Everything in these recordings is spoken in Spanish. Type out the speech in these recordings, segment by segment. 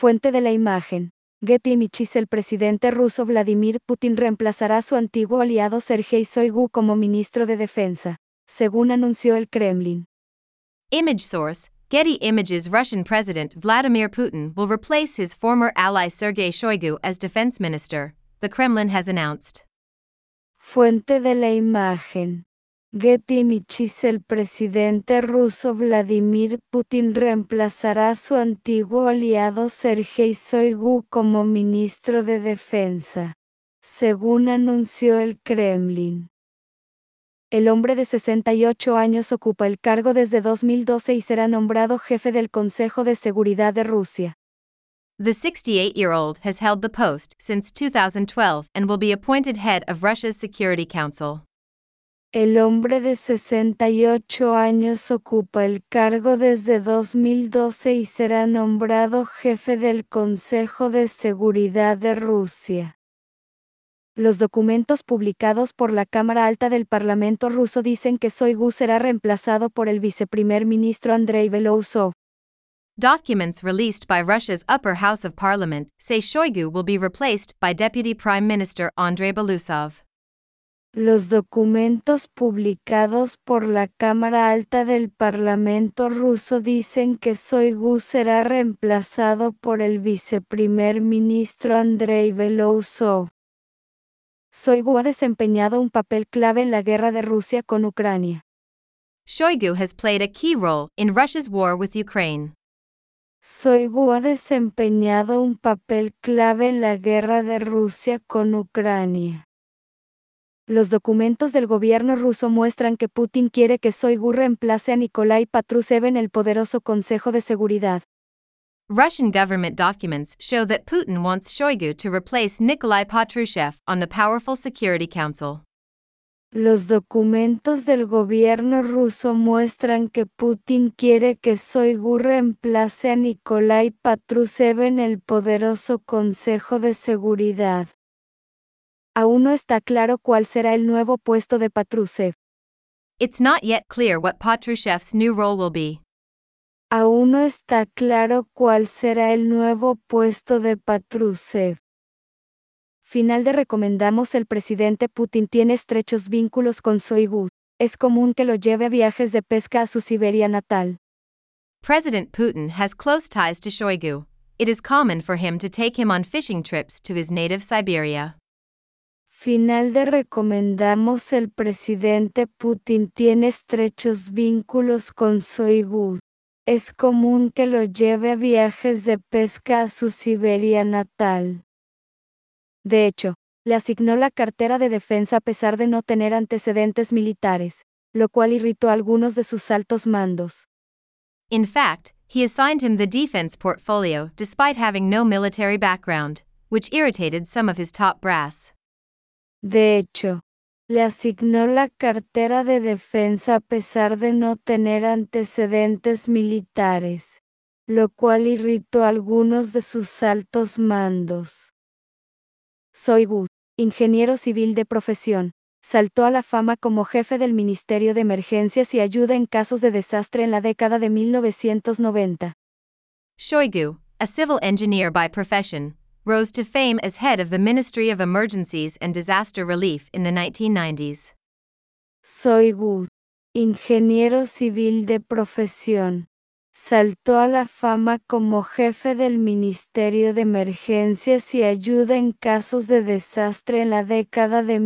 Fuente de la imagen. Getty Images. El presidente ruso Vladimir Putin reemplazará a su antiguo aliado Sergei Shoigu como ministro de Defensa, según anunció el Kremlin. Image source, Getty Images. Russian President Vladimir Putin will replace his former ally Sergei Shoigu as defense minister, the Kremlin has announced. Fuente de la imagen. Getty Images. El presidente ruso Vladimir Putin reemplazará a su antiguo aliado Sergei Shoigu como ministro de Defensa, según anunció el Kremlin. El hombre de 68 años ocupa el cargo desde 2012 y será nombrado jefe del Consejo de Seguridad de Rusia. The 68-year-old has held the post since 2012 and will be appointed head of Russia's Security Council. El hombre de 68 años ocupa el cargo desde 2012 y será nombrado jefe del Consejo de Seguridad de Rusia. Los documentos publicados por la Cámara Alta del Parlamento ruso dicen que Shoigu será reemplazado por el viceprimer ministro Andrei Belousov. Documents released by Russia's upper house of parliament say Shoigu will be replaced by Deputy Prime Minister Andrei Belousov. Los documentos publicados por la Cámara Alta del Parlamento ruso dicen que Shoigu será reemplazado por el viceprimer ministro Andrei Belousov. Shoigu ha desempeñado un papel clave en la guerra de Rusia con Ucrania. Shoigu has played a key role in Russia's war with Ukraine. Shoigu ha desempeñado un papel clave en la guerra de Rusia con Ucrania. Los documentos del gobierno ruso muestran que Putin quiere que Shoigu reemplace a Nikolai Patrushev en el poderoso Consejo de Seguridad. Russian government documents show that Putin wants Shoigu to replace Nikolai Patrushev on the powerful Security Council. Los documentos del gobierno ruso muestran que Putin quiere que Shoigu reemplace a Nikolai Patrushev en el poderoso Consejo de Seguridad. Aún no está claro cuál será el nuevo puesto de Patrushev. It's not yet clear what Patrushev's new role will be. Aún no está claro cuál será el nuevo puesto de Patrushev. Final de recomendamos. El presidente Putin tiene estrechos vínculos con Shoigu. Es común que lo lleve a viajes de pesca a su Siberia natal. President Putin has close ties to Shoigu. It is common for him to take him on fishing trips to his native Siberia. Final de recomendamos. El presidente Putin tiene estrechos vínculos con Shoigu. Es común que lo lleve a viajes de pesca a su Siberia natal. De hecho, le asignó la cartera de defensa a pesar de no tener antecedentes militares, lo cual irritó a algunos de sus altos mandos. In fact, he assigned him the defense portfolio despite having no military background, which irritated some of his top brass. De hecho, le asignó la cartera de defensa a pesar de no tener antecedentes militares, lo cual irritó a algunos de sus altos mandos. Shoigu, ingeniero civil de profesión, saltó a la fama como jefe del Ministerio de Emergencias y Ayuda en casos de desastre en la década de 1990. Shoigu, a civil engineer by profession, rose to fame as head of the Ministry of Emergencies and Disaster Relief in the 1990s. Shoigu, ingeniero civil de profesión, saltó a la fama como jefe del Ministerio de Emergencias y Ayuda en casos de desastre en la década de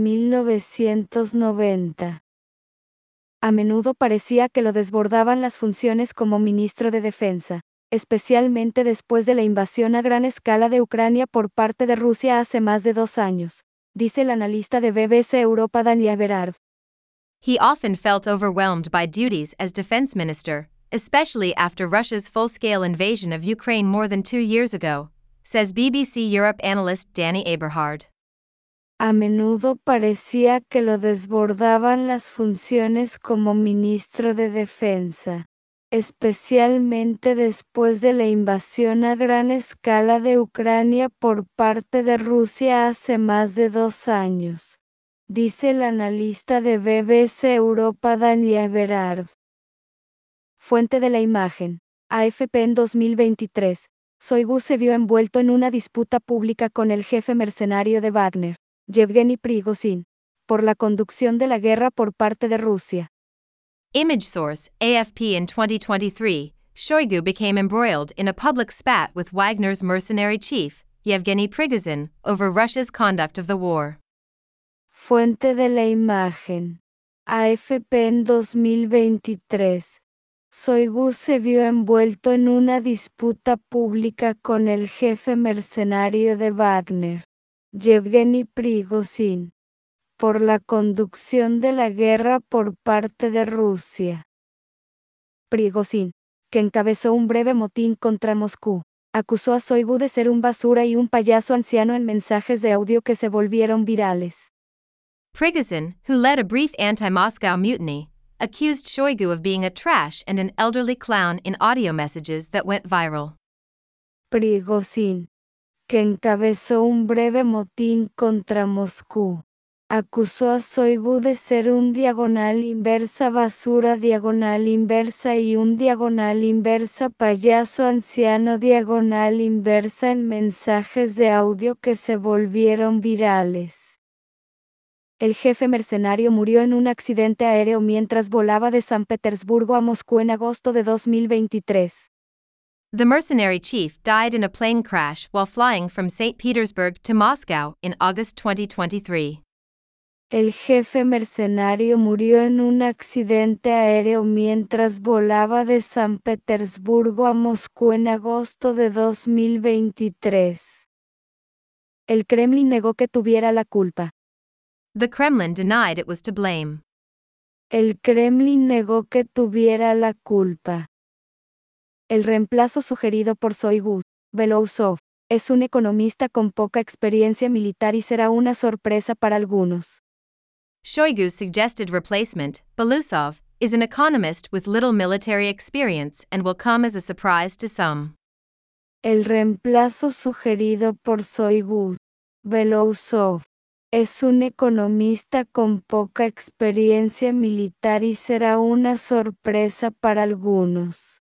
1990. A menudo parecía que lo desbordaban las funciones como ministro de Defensa, especialmente después de la invasión a gran escala de Ucrania por parte de Rusia hace más de 2 años, dice el analista de BBC Europa Daniel Everard. He often felt overwhelmed by duties as defense minister, especially after Russia's full-scale invasion of Ukraine more than 2 years ago, says BBC Europe analyst Danny Eberhard. A menudo parecía que lo desbordaban las funciones como ministro de Defensa, especialmente después de la invasión a gran escala de Ucrania por parte de Rusia hace más de 2 años, dice el analista de BBC Europa Daniel Everard. Fuente de la imagen. AFP en 2023. Shoigu se vio envuelto en una disputa pública con el jefe mercenario de Wagner, Yevgeny Prigozhin, por la conducción de la guerra por parte de Rusia. Image source, AFP. In 2023, Shoigu became embroiled in a public spat with Wagner's mercenary chief, Yevgeny Prigozhin, over Russia's conduct of the war. Fuente de la imagen. AFP. En 2023, Shoigu se vio envuelto en una disputa pública con el jefe mercenario de Wagner, Yevgeny Prigozhin, por la conducción de la guerra por parte de Rusia. Prigozhin, que encabezó un breve motín contra Moscú, acusó a Shoigu de ser un basura y un payaso anciano en mensajes de audio que se volvieron virales. Prigozhin, who led a brief anti-Moscow mutiny, accused Shoigu of being a trash and an elderly clown in audio messages that went viral. Prigozhin, que encabezó un breve motín contra Moscú, acusó a Shoigu de ser un diagonal inversa basura diagonal inversa y un diagonal inversa payaso anciano diagonal inversa en mensajes de audio que se volvieron virales. El jefe mercenario murió en un accidente aéreo mientras volaba de San Petersburgo a Moscú en agosto de 2023. The mercenary chief died in a plane crash while flying from St. Petersburg to Moscow in August 2023. El jefe mercenario murió en un accidente aéreo mientras volaba de San Petersburgo a Moscú en agosto de 2023. El Kremlin negó que tuviera la culpa. The Kremlin denied it was to blame. El Kremlin negó que tuviera la culpa. El reemplazo sugerido por Shoigu, Belousov, es un economista con poca experiencia militar y será una sorpresa para algunos. Shoigu's suggested replacement, Belousov, is an economist with little military experience and will come as a surprise to some. El reemplazo sugerido por Shoigu, Belousov, es un economista con poca experiencia militar y será una sorpresa para algunos.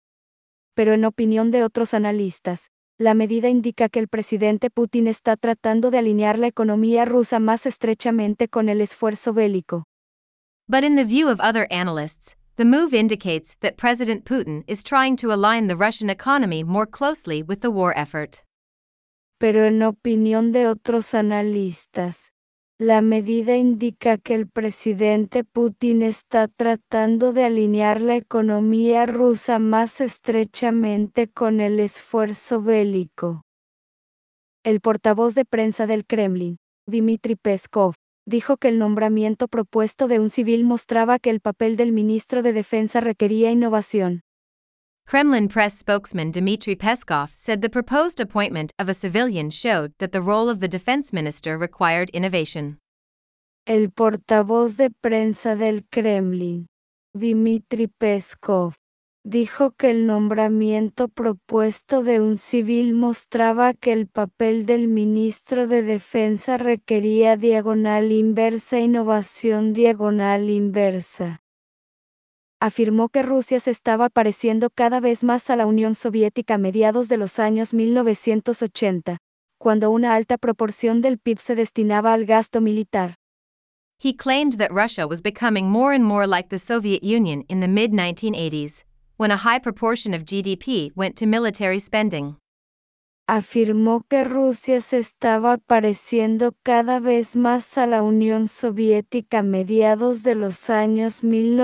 Pero en opinión de otros analistas, la medida indica que el presidente Putin está tratando de alinear la economía rusa más estrechamente con el esfuerzo bélico. But in the view of other analysts, the move indicates that President Putin is trying to align the Russian economy more closely with the war effort. Pero en opinión de otros analistas, la medida indica que el presidente Putin está tratando de alinear la economía rusa más estrechamente con el esfuerzo bélico. El portavoz de prensa del Kremlin, Dmitry Peskov, dijo que el nombramiento propuesto de un civil mostraba que el papel del ministro de Defensa requería innovación. Kremlin press spokesman Dmitry Peskov said the proposed appointment of a civilian showed that the role of the defense minister required innovation. El portavoz de prensa del Kremlin, Dmitry Peskov, dijo que el nombramiento propuesto de un civil mostraba que el papel del ministro de Defensa requería diagonal inversa innovación diagonal inversa. Afirmó que Rusia se estaba pareciendo cada vez más a la Unión Soviética a mediados de los años 1980, cuando una alta proporción del PIB se destinaba al gasto militar. He claimed that Russia was becoming more and more like the Soviet Union in the mid-1980s, when a high proportion of GDP went to military spending. Afirmó que Rusia se estaba pareciendo cada vez más a la Unión Soviética a mediados de los años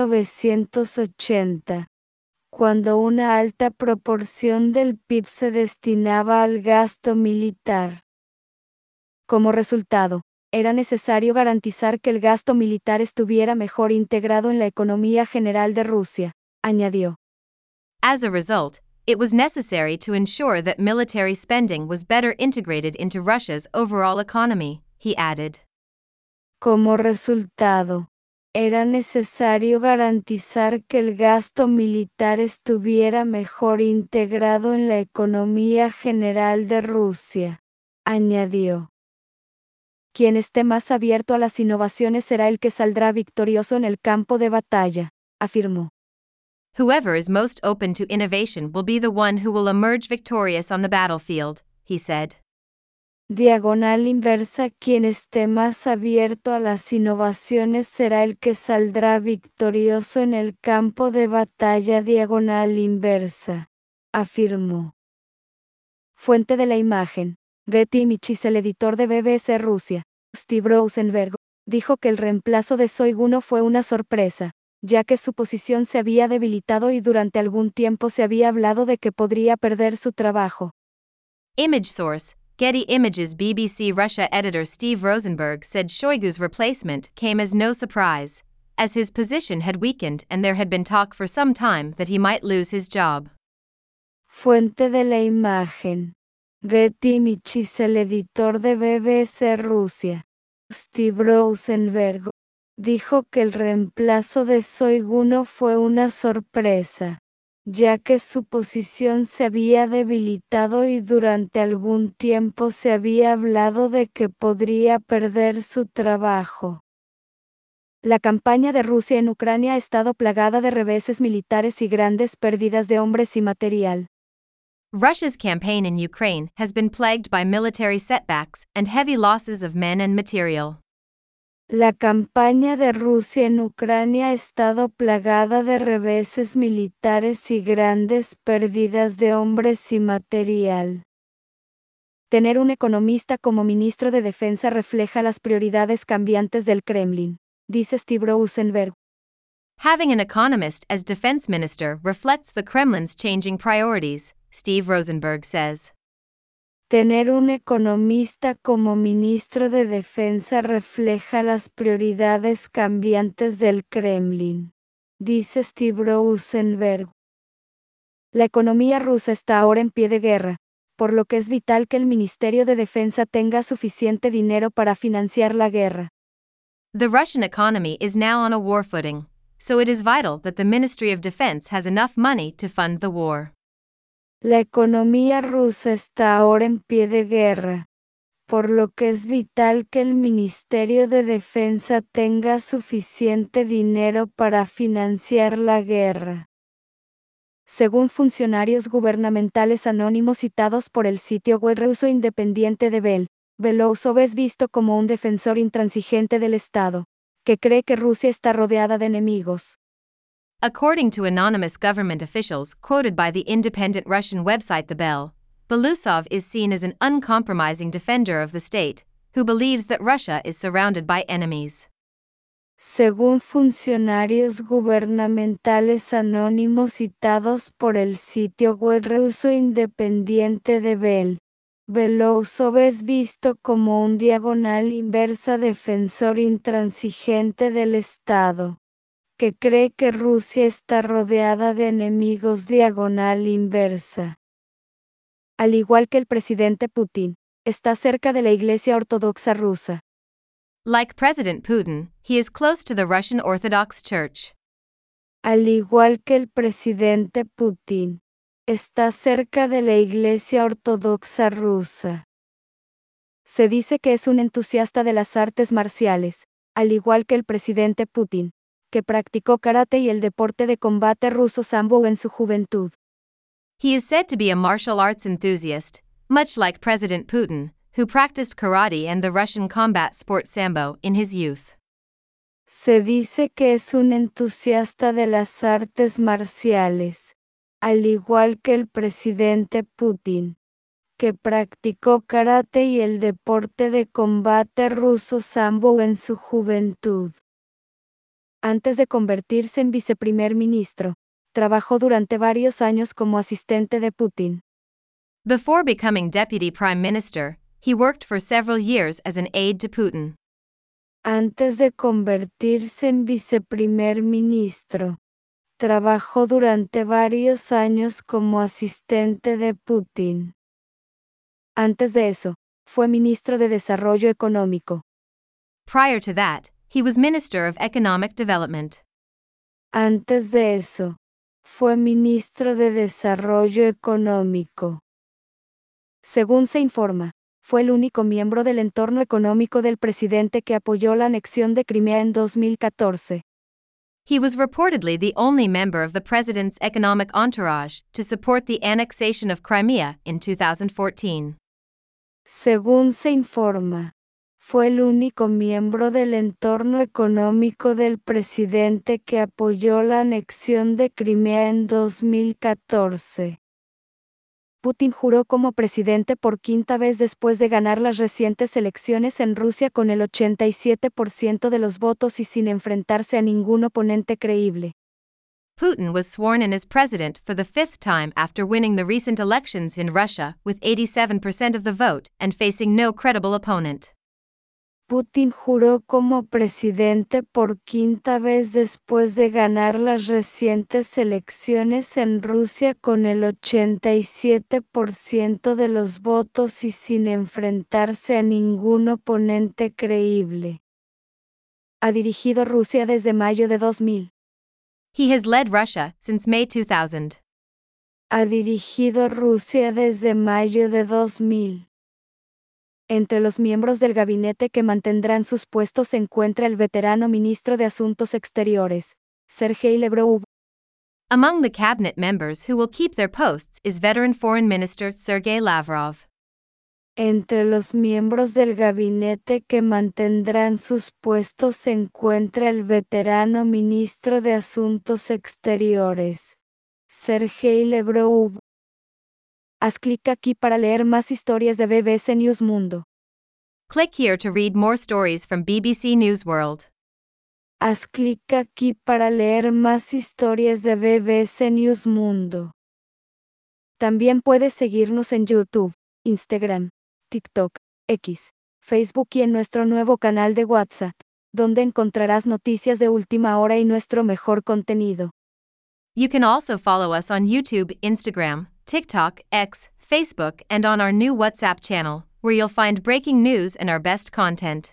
1980, cuando una alta proporción del PIB se destinaba al gasto militar. Como resultado, era necesario garantizar que el gasto militar estuviera mejor integrado en la economía general de Rusia, añadió. As a result, it was necessary to ensure that military spending was better integrated into Russia's overall economy, he added. Como resultado, era necesario garantizar que el gasto militar estuviera mejor integrado en la economía general de Rusia, añadió. Quien esté más abierto a las innovaciones será el que saldrá victorioso en el campo de batalla, afirmó. Whoever is most open to innovation will be the one who will emerge victorious on the battlefield, he said. Diagonal inversa, quien esté más abierto a las innovaciones será el que saldrá victorioso en el campo de batalla. Diagonal inversa, afirmó. Fuente de la imagen. Getty Images. El editor de BBC Rusia, Steve Rosenberg, dijo que el reemplazo de Shoigu no fue una sorpresa, ya que su posición se había debilitado y durante algún tiempo se había hablado de que podría perder su trabajo. Image source, Getty Images. BBC Russia editor Steve Rosenberg said Shoigu's replacement came as no surprise, as his position had weakened and there had been talk for some time that he might lose his job. Fuente de la imagen. Getty Images. El editor de BBC Rusia, Steve Rosenberg, dijo que el reemplazo de Shoigu no fue una sorpresa, ya que su posición se había debilitado y durante algún tiempo se había hablado de que podría perder su trabajo. La campaña de Rusia en Ucrania ha estado plagada de reveses militares y grandes pérdidas de hombres y material. Russia's campaign in Ukraine has been plagued by military setbacks and heavy losses of men and material. La campaña de Rusia en Ucrania ha estado plagada de reveses militares y grandes pérdidas de hombres y material. Tener un economista como ministro de Defensa refleja las prioridades cambiantes del Kremlin, dice Steve Rosenberg. Having an economist as defense minister reflects the Kremlin's changing priorities, Steve Rosenberg says. Tener un economista como ministro de Defensa refleja las prioridades cambiantes del Kremlin, dice Steve Rosenberg. La economía rusa está ahora en pie de guerra, por lo que es vital que el Ministerio de Defensa tenga suficiente dinero para financiar la guerra. The Russian economy is now on a war footing, so it is vital that the Ministry of Defense has enough money to fund the war. La economía rusa está ahora en pie de guerra, por lo que es vital que el Ministerio de Defensa tenga suficiente dinero para financiar la guerra. Según funcionarios gubernamentales anónimos citados por el sitio web ruso independiente de Belousov es visto como un defensor intransigente del Estado, que cree que Rusia está rodeada de enemigos. According to anonymous government officials quoted by the independent Russian website The Bell, Belousov is seen as an uncompromising defender of the state, who believes that Russia is surrounded by enemies. Según funcionarios gubernamentales anónimos citados por el sitio web ruso independiente de Belousov es visto como un diagonal inversa defensor intransigente del Estado, que cree que Rusia está rodeada de enemigos. Diagonal inversa. Al igual que el presidente Putin, está cerca de la Iglesia Ortodoxa rusa. Like President Putin, he is close to the Russian Orthodox Church. Al igual que el presidente Putin, está cerca de la Iglesia Ortodoxa rusa. Se dice que es un entusiasta de las artes marciales, al igual que el presidente Putin, que practicó karate y el deporte de combate ruso sambo en su juventud. He is said to be a martial arts enthusiast, much like President Putin, who practiced karate and the Russian combat sport sambo in his youth. Se dice que es un entusiasta de las artes marciales, al igual que el presidente Putin, que practicó karate y el deporte de combate ruso sambo en su juventud. Antes de convertirse en viceprimer ministro, trabajó durante varios años como asistente de Putin. Before becoming deputy prime minister, he worked for several years as an aide to Putin. Antes de convertirse en viceprimer ministro, trabajó durante varios años como asistente de Putin. Antes de eso, fue ministro de Desarrollo Económico. Prior to that, he was Minister of Economic Development. Antes de eso, fue ministro de Desarrollo Económico. Según se informa, fue el único miembro del entorno económico del presidente que apoyó la anexión de Crimea en 2014. He was reportedly the only member of the president's economic entourage to support the annexation of Crimea in 2014. Según se informa, fue el único miembro del entorno económico del presidente que apoyó la anexión de Crimea en 2014. Putin juró como presidente por quinta vez después de ganar las recientes elecciones en Rusia con el 87% de los votos y sin enfrentarse a ningún oponente creíble. Putin was sworn in as president for the fifth time after winning the recent elections in Russia with 87% of the vote and facing no credible opponent. Putin juró como presidente por quinta vez después de ganar las recientes elecciones en Rusia con el 87% de los votos y sin enfrentarse a ningún oponente creíble. Ha dirigido Rusia desde mayo de 2000. He has led Russia since May 2000. Ha dirigido Rusia desde mayo de 2000. Entre los miembros del gabinete que mantendrán sus puestos se encuentra el veterano ministro de Asuntos Exteriores, Sergei Lavrov. Among the cabinet members who will keep their posts is veteran Foreign Minister Sergei Lavrov. Entre los miembros del gabinete que mantendrán sus puestos se encuentra el veterano ministro de Asuntos Exteriores, Sergei Lavrov. Haz clic aquí para leer más historias de BBC News Mundo. Click here to read more stories from BBC News World. Haz clic aquí para leer más historias de BBC News Mundo. También puedes seguirnos en YouTube, Instagram, TikTok, X, Facebook y en nuestro nuevo canal de WhatsApp, donde encontrarás noticias de última hora y nuestro mejor contenido. You can also follow us on YouTube, Instagram, TikTok, X, Facebook, and on our new WhatsApp channel, where you'll find breaking news and our best content.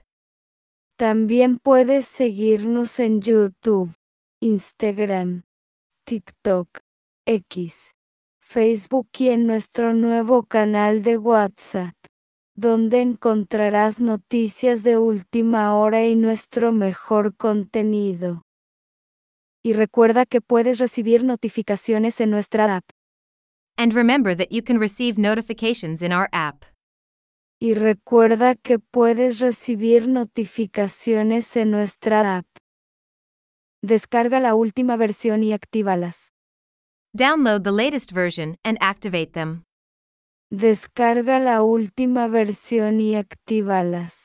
También puedes seguirnos en YouTube, Instagram, TikTok, X, Facebook y en nuestro nuevo canal de WhatsApp, donde encontrarás noticias de última hora y nuestro mejor contenido. Y recuerda que puedes recibir notificaciones en nuestra app. And remember that you can receive notifications in our app. Y recuerda que puedes recibir notificaciones en nuestra app. Descarga la última versión y actívalas. Download the latest version and activate them. Descarga la última versión y actívalas.